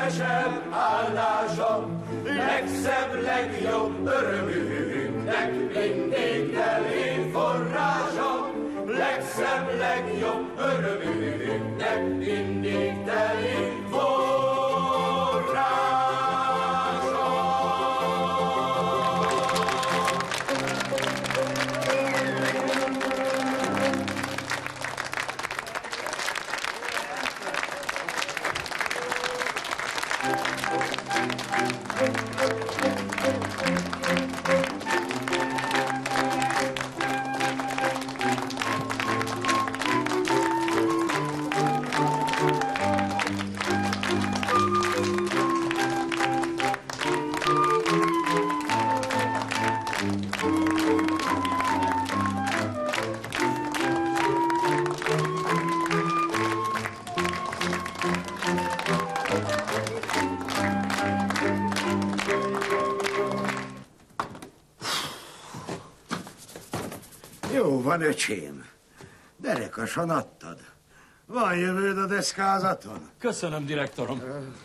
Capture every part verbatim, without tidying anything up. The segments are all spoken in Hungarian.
legszívesebb áldásom, legszebb, legjobb örömünknek mindig telén forrásom, legszebb, legjobb örömünknek mindig telén forrásom. Jó van, öcsém. Derekasan adtad. Van jövőd a deszkázaton? Köszönöm, direktorom.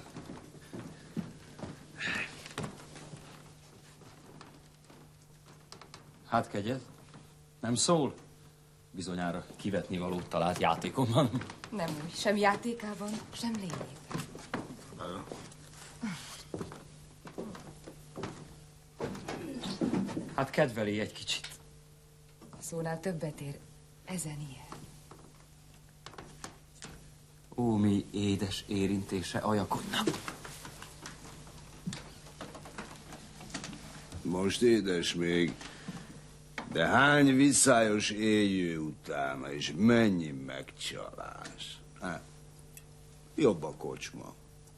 Hát kegyed? Nem szól? Bizonyára kivetni valót talált játékomban. Nem úgy, sem játékában, sem lényében. Hát kedveli egy kicsit. Szónál többet ér ezen ilyen. Ó, mi édes érintése ajakodnak. Most édes még, de hány viszályos éljő utána, és mennyi megcsalás. Hát, jobb a kocsma.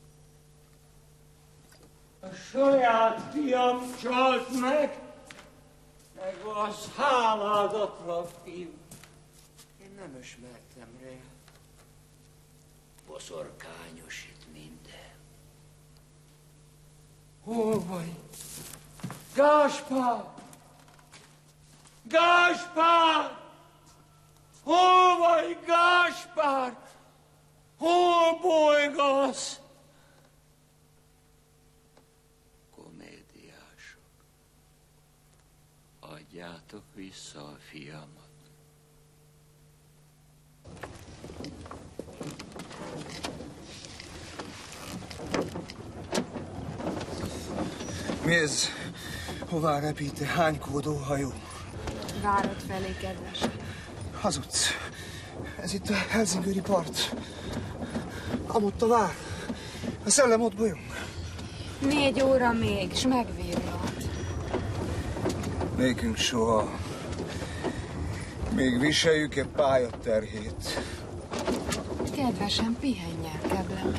A saját fiam csalt meg, meg az háládatra, fiú. Én nem ismertem rá. Boszorkányos itt minden. Hol vagy? Gáspár! Gáspár! Hol vagy, Gáspár? Hol bolygasz? Komédiások, adjátok vissza a fiamat. Mi ez? Hová repít? Hány kódóhajó? Várod felé, kedves. Hazudsz. Ez itt a Helsingőri part. Amott a vár. A szellem ott bolyong. Négy óra még, s megvillant. Nékünk soha. Még viseljük-e pályaterhét? Kedvesen, pihenj el, keblemet.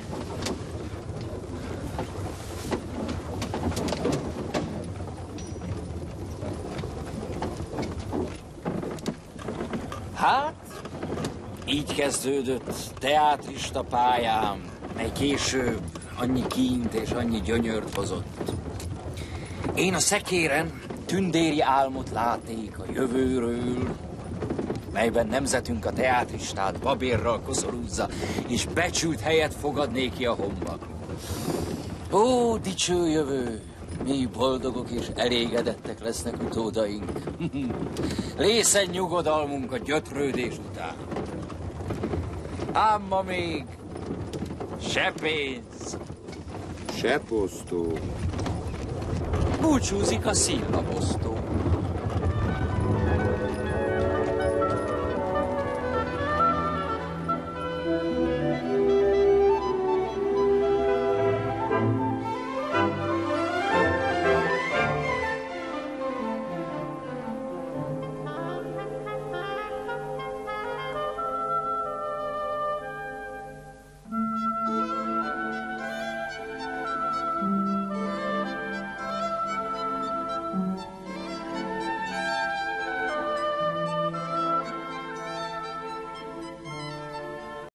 Hát, így kezdődött teátrista pályám, mely később annyi kínt és annyi gyönyört hozott. Én a szekéren tündéri álmot láték a jövőről, melyben nemzetünk a teátristát babérral koszorúzza, és becsült helyet fogad néki a homba. Ó, dicső jövő! Mi boldogok és elégedettek lesznek utódaink. Lészen nyugodalmunk a gyötrődés után. Ám ma még se pénz, se posztó. Búcsúzik a szillaposztó.